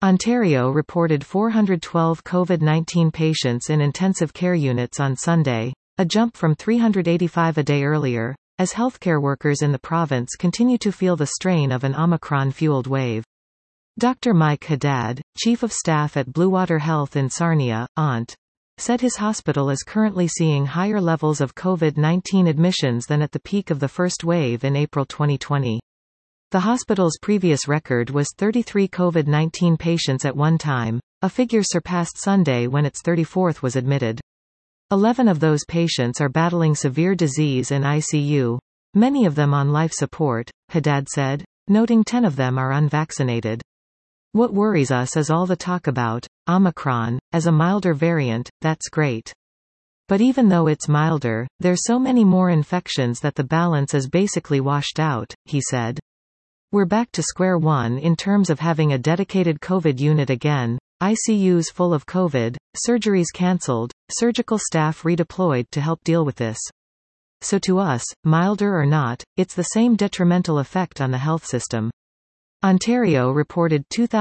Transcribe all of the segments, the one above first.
Ontario reported 412 COVID-19 patients in intensive care units on Sunday, a jump from 385 a day earlier, as healthcare workers in the province continue to feel the strain of an Omicron-fueled wave. Dr. Mike Haddad, Chief of Staff at Bluewater Health in Sarnia, ONT, said his hospital is currently seeing higher levels of COVID-19 admissions than at the peak of the first wave in April 2020. The hospital's previous record was 33 COVID-19 patients at one time, a figure surpassed Sunday when its 34th was admitted. 11 of those patients are battling severe disease in ICU, many of them on life support, Haddad said, noting 10 of them are unvaccinated. What worries us is all the talk about Omicron as a milder variant. That's great. But even though it's milder, there's so many more infections that the balance is basically washed out, he said. We're back to square one in terms of having a dedicated COVID unit again, ICUs full of COVID, surgeries cancelled, surgical staff redeployed to help deal with this. So to us, milder or not, it's the same detrimental effect on the health system. Ontario reported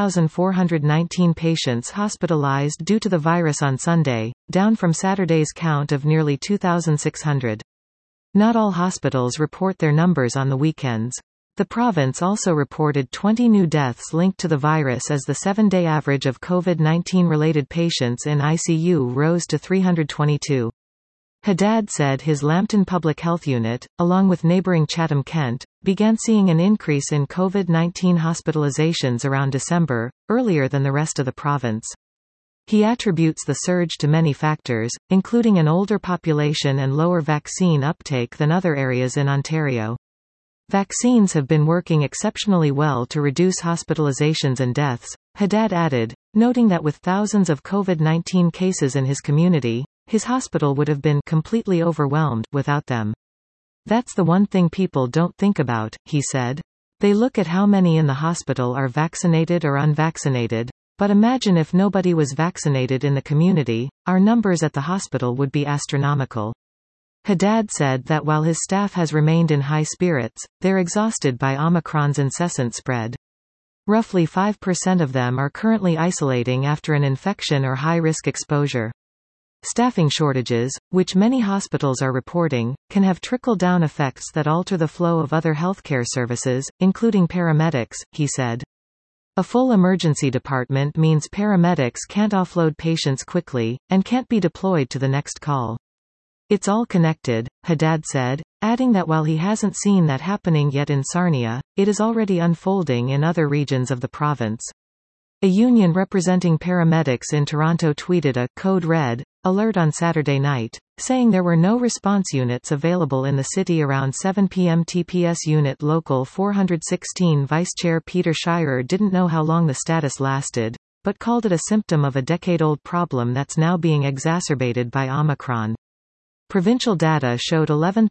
2,419 patients hospitalized due to the virus on Sunday, down from Saturday's count of nearly 2,600. Not all hospitals report their numbers on the weekends. The province also reported 20 new deaths linked to the virus as the 7-day average of COVID-19 related patients in ICU rose to 322. Haddad said his Lambton Public Health Unit, along with neighbouring Chatham-Kent, began seeing an increase in COVID-19 hospitalizations around December, earlier than the rest of the province. He attributes the surge to many factors, including an older population and lower vaccine uptake than other areas in Ontario. Vaccines have been working exceptionally well to reduce hospitalizations and deaths, Haddad added, noting that with thousands of COVID-19 cases in his community, his hospital would have been completely overwhelmed without them. That's the one thing people don't think about, he said. They look at how many in the hospital are vaccinated or unvaccinated, but imagine if nobody was vaccinated in the community, our numbers at the hospital would be astronomical. Haddad said that while his staff has remained in high spirits, they're exhausted by Omicron's incessant spread. Roughly 5% of them are currently isolating after an infection or high-risk exposure. Staffing shortages, which many hospitals are reporting, can have trickle-down effects that alter the flow of other healthcare services, including paramedics, he said. A full emergency department means paramedics can't offload patients quickly, and can't be deployed to the next call. It's all connected, Haddad said, adding that while he hasn't seen that happening yet in Sarnia, it is already unfolding in other regions of the province. A union representing paramedics in Toronto tweeted a Code Red alert on Saturday night, saying there were no response units available in the city around 7 p.m. TPS Unit Local 416 Vice Chair Peter Shirer didn't know how long the status lasted, but called it a symptom of a decade-old problem that's now being exacerbated by Omicron. Provincial data showed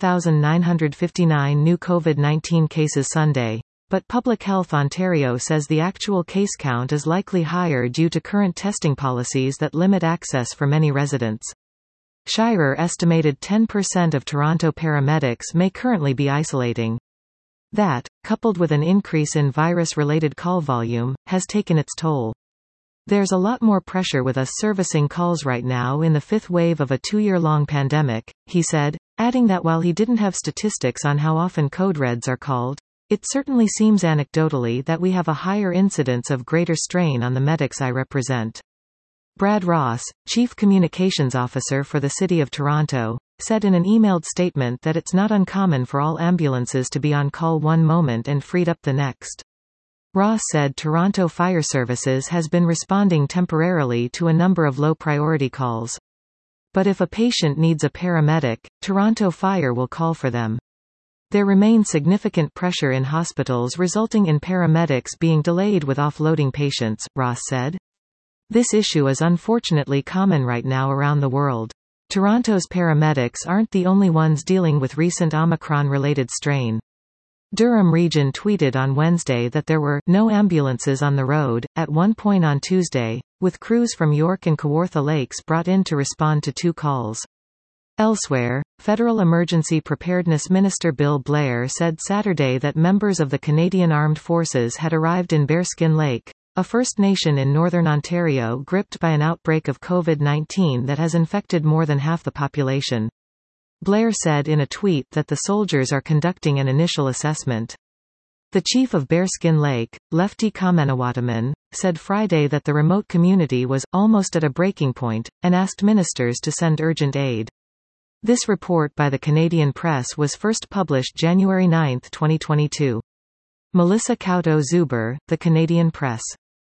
11,959 new COVID-19 cases Sunday, but Public Health Ontario says the actual case count is likely higher due to current testing policies that limit access for many residents. Shirer estimated 10% of Toronto paramedics may currently be isolating. That, coupled with an increase in virus-related call volume, has taken its toll. There's a lot more pressure with us servicing calls right now in the fifth wave of a 2-year-long pandemic, he said, adding that while he didn't have statistics on how often code reds are called, it certainly seems anecdotally that we have a higher incidence of greater strain on the medics I represent. Brad Ross, Chief Communications Officer for the City of Toronto, said in an emailed statement that it's not uncommon for all ambulances to be on call one moment and freed up the next. Ross said Toronto Fire Services has been responding temporarily to a number of low-priority calls. But if a patient needs a paramedic, Toronto Fire will call for them. There remains significant pressure in hospitals resulting in paramedics being delayed with offloading patients, Ross said. This issue is unfortunately common right now around the world. Toronto's paramedics aren't the only ones dealing with recent Omicron-related strain. Durham Region tweeted on Wednesday that there were no ambulances on the road at one point on Tuesday, with crews from York and Kawartha Lakes brought in to respond to 2 calls. Elsewhere, Federal Emergency Preparedness Minister Bill Blair said Saturday that members of the Canadian Armed Forces had arrived in Bearskin Lake, a First Nation in northern Ontario gripped by an outbreak of COVID-19 that has infected more than half the population. Blair said in a tweet that the soldiers are conducting an initial assessment. The chief of Bearskin Lake, Lefty Kamenawataman, said Friday that the remote community was almost at a breaking point, and asked ministers to send urgent aid. This report by the Canadian Press was first published January 9, 2022. Melissa Couto Zuber, The Canadian Press.